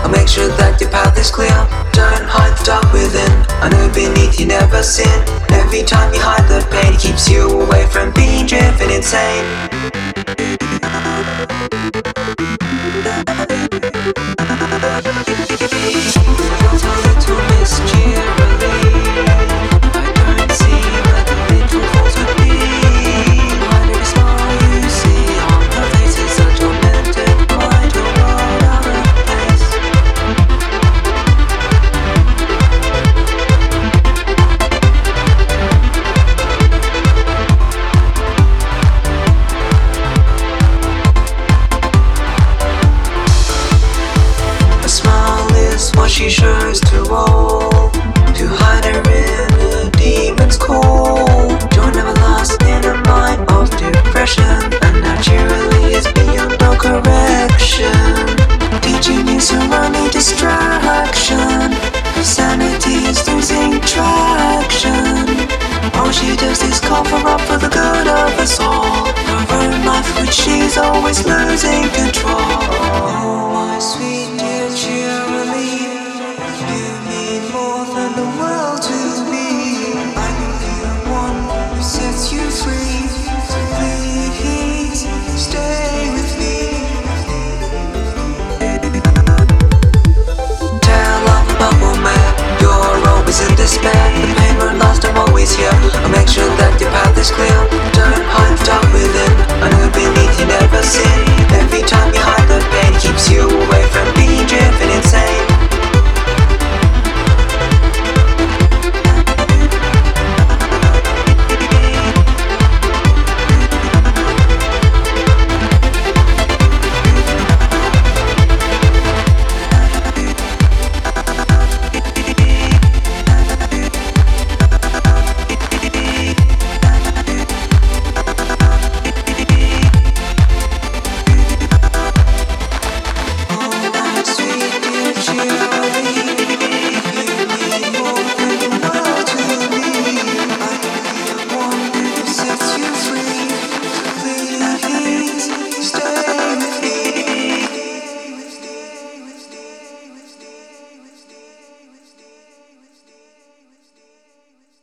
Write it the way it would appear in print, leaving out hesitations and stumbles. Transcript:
I'll make sure that your path is clear. Don't hide the dark within. I know beneath you never sin. Every time you hide the pain, it keeps you away from being driven insane. She shows to all, to hide her inner demon's call. Joy never lasts in a mind of depression, and naturally is beyond all correction. Teaching you some only distraction. Her sanity is losing traction. All she does is cover up for the good of us all. Her own life which she's always losing control.